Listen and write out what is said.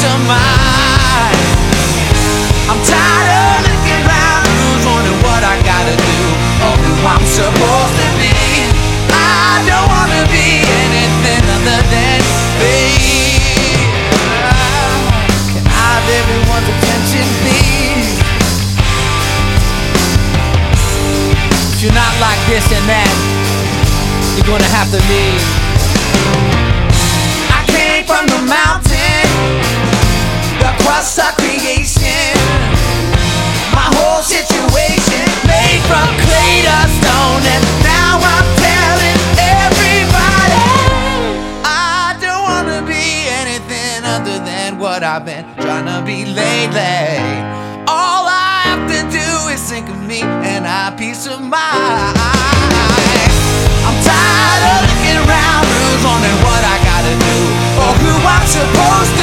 of mind. I'm tired of looking around, who's wondering what I gotta do or who I'm supposed to be. I don't wanna be anything other than me. Can I have everyone's attention, please? If you're not like this and that, you're gonna have to leave. I came from the mountain, the crust of creation. My whole situation made from clay to stone, and now I'm telling everybody I don't wanna be anything other than what I've been trying to be lately. All I have to do is think of me and I have peace of mind. I'm tired of looking around, who's wondering what I gotta do or who I'm supposed to